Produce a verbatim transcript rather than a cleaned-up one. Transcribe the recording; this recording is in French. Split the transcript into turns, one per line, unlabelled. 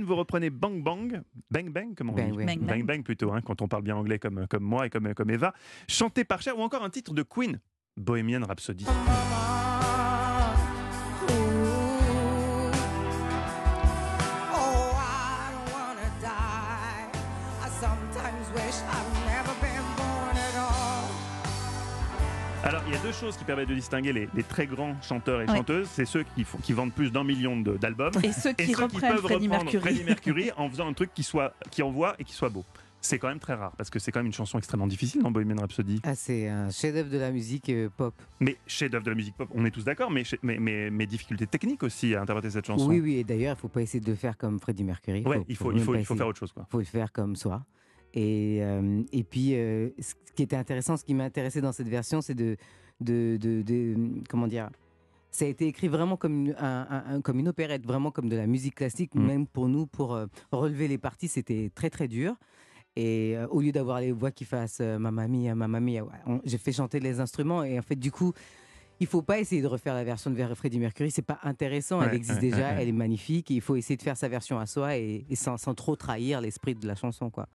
Queen, vous reprenez Bang Bang, Bang Bang, comment on
Bang,
dit
ouais.
Bang, bang.
Bang Bang plutôt, hein, quand on parle bien anglais comme, comme moi et comme, comme Eva. Chanté par Cher, ou encore un titre de Queen, Bohemian Rhapsody. Alors, il y a deux choses qui permettent de distinguer les, les très grands chanteurs et
Ouais.
chanteuses. C'est ceux qui, font, qui vendent plus d'un million de- d'albums.
Et ceux qui
et ceux
reprennent
peuvent
Freddie
reprendre
Mercury.
Freddie Mercury en faisant un truc qui, soit, qui envoie et qui soit beau. C'est quand même très rare, parce que c'est quand même une chanson extrêmement difficile dans Bohemian Rhapsody.
Ah, c'est un chef-d'œuvre de la musique euh, pop.
Mais chef-d'œuvre de la musique pop, on est tous d'accord, mais, chez- mais, mais, mais difficultés techniques aussi à interpréter cette chanson.
Oui, oui, et d'ailleurs, il ne faut pas essayer de le faire comme Freddie Mercury.
Ouais, il faut, il
même
faut,
pas
il faut
essayer.
faire autre chose, quoi.
Il faut le faire comme soi. Et, euh, et puis, euh, ce qui était intéressant, ce qui m'a intéressé dans cette version, c'est de, de, de, de- comment dire, ça a été écrit vraiment comme une, un- un- un- comme une opérette, vraiment comme de la musique classique.
Mm.
Même pour nous, pour euh, relever les parties, c'était très très dur. Et euh, au lieu d'avoir les voix qui fassent euh, Mamma Mia, Mamma Mia, ouais, on- j'ai fait chanter les instruments. Et en fait, du coup, il faut pas essayer de refaire la version de Freddie Mercury, c'est pas intéressant, elle
Ouais,
existe
ouais,
déjà,
ouais, ouais.
elle est magnifique, et il faut essayer de faire sa version à soi et, et sans, sans trop trahir l'esprit de la chanson, quoi.